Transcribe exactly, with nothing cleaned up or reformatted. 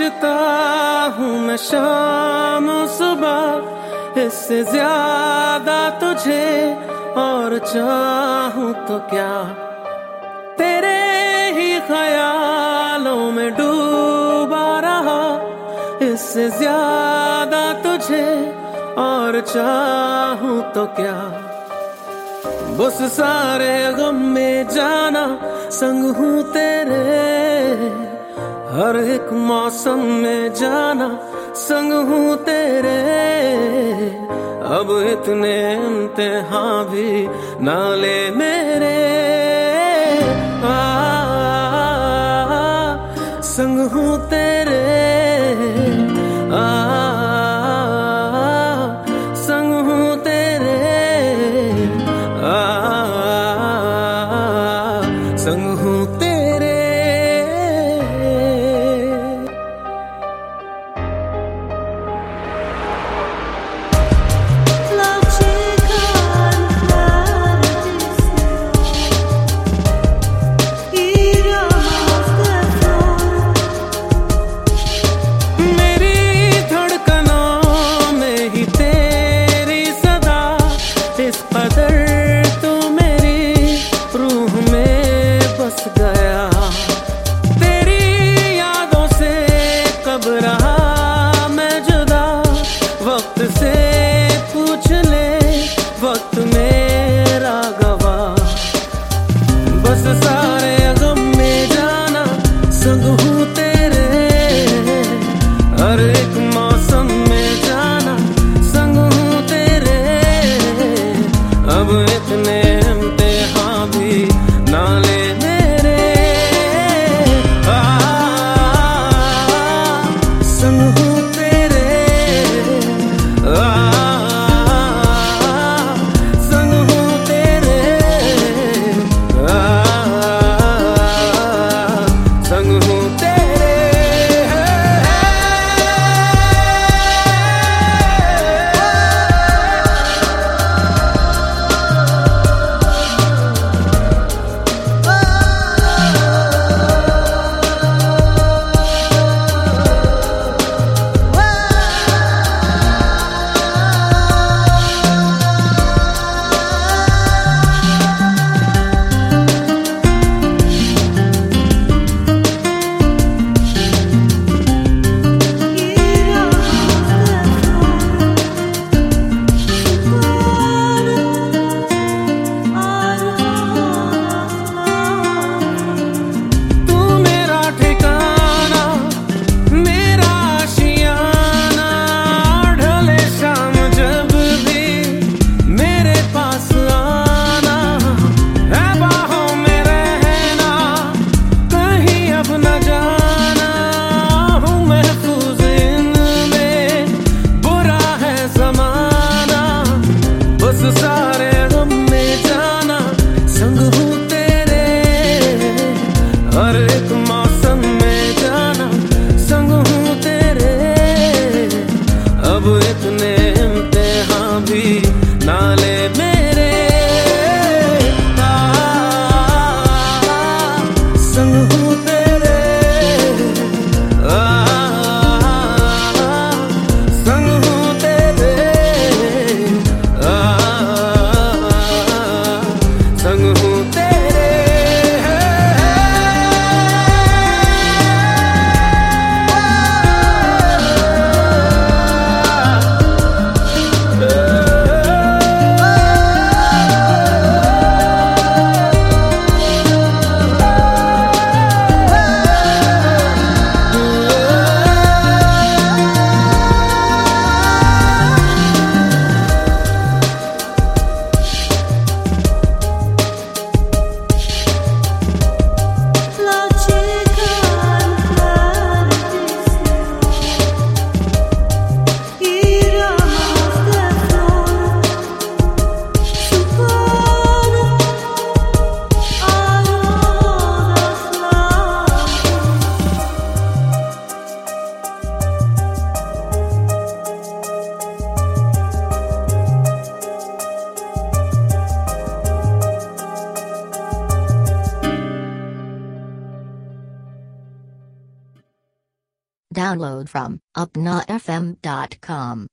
खोजता हूँ मैं शाम सुबह, इससे ज्यादा तुझे और चाहूँ तो क्या। तेरे ही ख्यालों में डूबा रहा, इससे ज्यादा तुझे और चाहूँ तो क्या। बस सारे गम में जाना संग हूँ तेरे, हर एक मौसम में जाना संग हूँ तेरे। अब इतने इम्तिहान भी ना ले मेरे, आ, संग हूँ तेरे, आ, संग हूँ तेरे, आ, संग हूँ तेरे। बस सारे गम में जाना संग हूँ तेरे, हर एक मौसम में जाना संग हूँ तेरे। अब इतने इम्तिहान भी ना ले मेरे, आ, संग हूँ तेरे, आ, Download from upnafm dot com.